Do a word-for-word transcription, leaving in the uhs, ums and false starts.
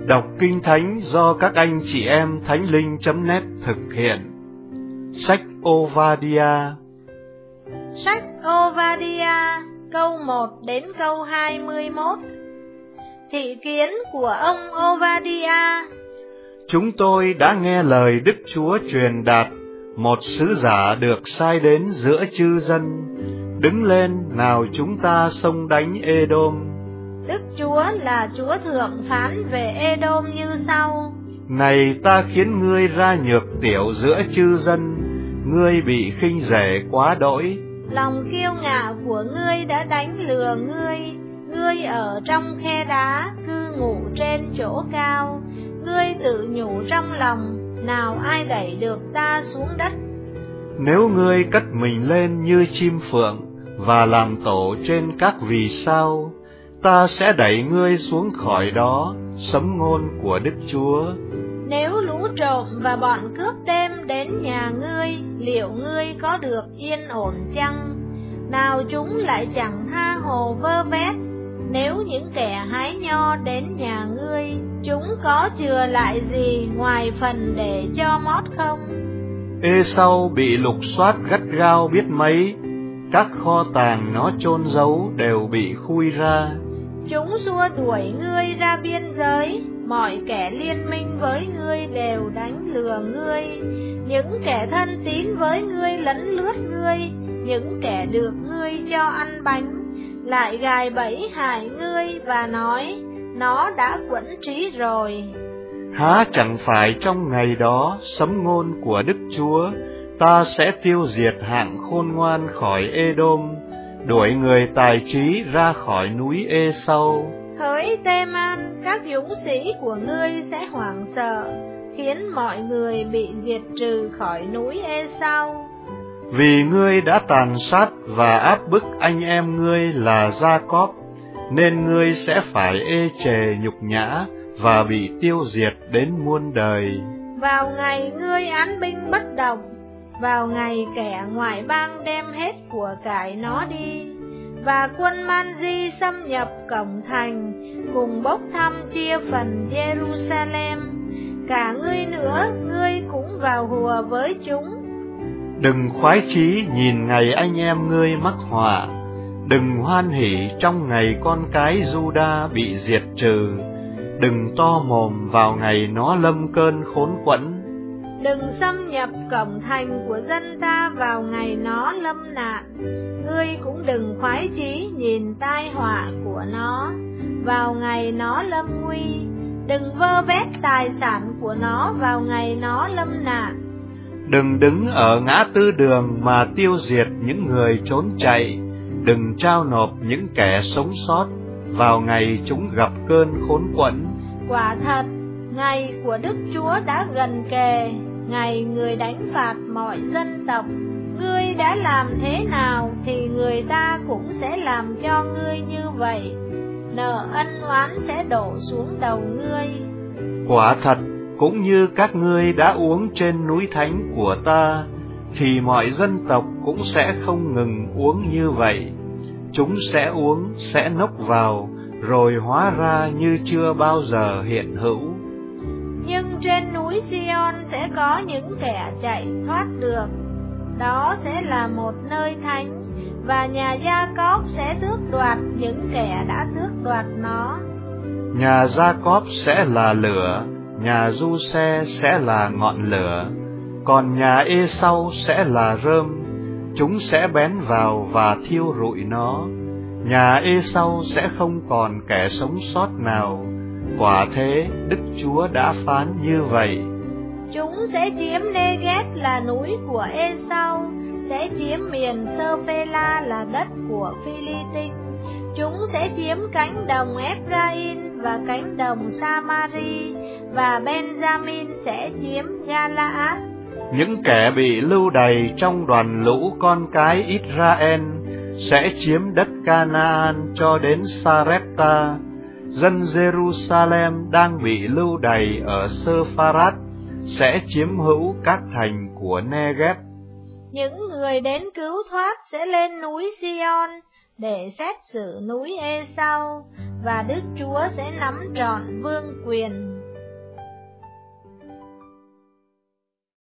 Đọc Kinh Thánh do các anh chị em thánh linh chấm net thực hiện. Sách Ô-va-đi-a. Sách Ô-va-đi-a câu một đến câu hai mươi mốt. Thị kiến của ông Ô-va-đi-a. Chúng tôi đã nghe lời Đức Chúa truyền đạt, một sứ giả được sai đến giữa chư dân. Đứng lên, nào chúng ta xông đánh Ê-đôm. Đức Chúa là Chúa thượng phán về Ê-đôm như sau: Này, ta khiến ngươi ra nhược tiểu giữa chư dân, ngươi bị khinh rẻ quá đỗi. Lòng kiêu ngạo của ngươi đã đánh lừa ngươi, ngươi ở trong khe đá, cư ngụ trên chỗ cao. Ngươi tự nhủ trong lòng, nào ai đẩy được ta xuống đất. Nếu ngươi cất mình lên như chim phượng và làm tổ trên các vì sao, ta sẽ đẩy ngươi xuống khỏi đó. Sấm ngôn của Đức Chúa. Nếu lũ trộm và bọn cướp đêm đến nhà ngươi, liệu ngươi có được yên ổn chăng? Nào chúng lại chẳng tha hồ vơ vét. Nếu những kẻ hái nho đến nhà ngươi, chúng có chừa lại gì ngoài phần để cho mót không? Ê-sau bị lục soát gắt gao biết mấy, các kho tàng nó chôn giấu đều bị khui ra. Chúng xua đuổi ngươi ra biên giới, mọi kẻ liên minh với ngươi đều đánh lừa ngươi. Những kẻ thân tín với ngươi lấn lướt ngươi, những kẻ được ngươi cho ăn bánh, lại gài bẫy hại ngươi và nói, nó đã quẫn trí rồi. Há chẳng phải trong ngày đó, sấm ngôn của Đức Chúa, ta sẽ tiêu diệt hạng khôn ngoan khỏi Ê-đôm, đuổi người tài trí ra khỏi núi Ê-sau. Hỡi Tê-man, các dũng sĩ của ngươi sẽ hoảng sợ, khiến mọi người bị diệt trừ khỏi núi Ê-sau. Vì ngươi đã tàn sát và áp bức anh em ngươi là Gia-cóp, nên ngươi sẽ phải ê chề nhục nhã và bị tiêu diệt đến muôn đời. Vào ngày ngươi án binh bất động, vào ngày kẻ ngoại bang đem hết của cải nó đi, và quân Man-di xâm nhập cổng thành, cùng bốc thăm chia phần Jerusalem. Cả ngươi nữa, ngươi cũng vào hùa với chúng. Đừng khoái chí nhìn ngày anh em ngươi mắc họa, đừng hoan hỉ trong ngày con cái Giu-đa bị diệt trừ, đừng to mồm vào ngày nó lâm cơn khốn quẫn. Đừng xâm nhập cổng thành của dân ta vào ngày nó lâm nạn. Ngươi cũng đừng khoái chí nhìn tai họa của nó vào ngày nó lâm nguy. Đừng vơ vét tài sản của nó vào ngày nó lâm nạn. Đừng đứng ở ngã tư đường mà tiêu diệt những người trốn chạy, đừng trao nộp những kẻ sống sót vào ngày chúng gặp cơn khốn quẫn. Quả thật, ngày của Đức Chúa đã gần kề, ngày người đánh phạt mọi dân tộc. Ngươi đã làm thế nào thì người ta cũng sẽ làm cho ngươi như vậy. Nợ ân oán sẽ đổ xuống đầu ngươi. Quả thật, cũng như các ngươi đã uống trên núi thánh của ta, thì mọi dân tộc cũng sẽ không ngừng uống như vậy. Chúng sẽ uống, sẽ nốc vào, rồi hóa ra như chưa bao giờ hiện hữu. Nhưng trên núi Sion sẽ có những kẻ chạy thoát được. Đó sẽ là một nơi thánh, và nhà Gia-cóp sẽ tước đoạt những kẻ đã tước đoạt nó. Nhà Gia-cóp sẽ là lửa, nhà Du-xe sẽ là ngọn lửa, còn nhà Ê-sau sẽ là rơm. Chúng sẽ bén vào và thiêu rụi nó. Nhà Ê-sau sẽ không còn kẻ sống sót nào. Quả thế, Đức Chúa đã phán như vậy. Chúng sẽ chiếm Nê-ghép là núi của Ê-sau, sẽ chiếm miền Sơ-phê-la là đất của Phi-li-tinh. Chúng sẽ chiếm cánh đồng Ép-ra-in và cánh đồng Sa-ma-ri, và Ben-gia-min sẽ chiếm Ga-la-át. Những kẻ bị lưu đày trong đoàn lũ con cái Ít-ra-en sẽ chiếm đất Ca-na-an cho đến Sa-rép-ta. Dân Jerusalem đang bị lưu đày ở Sơ-pha-rát sẽ chiếm hữu các thành của Nê-ghép. Những người đến cứu thoát sẽ lên núi Sion để xét xử núi Ê-sau, và Đức Chúa sẽ nắm trọn vương quyền.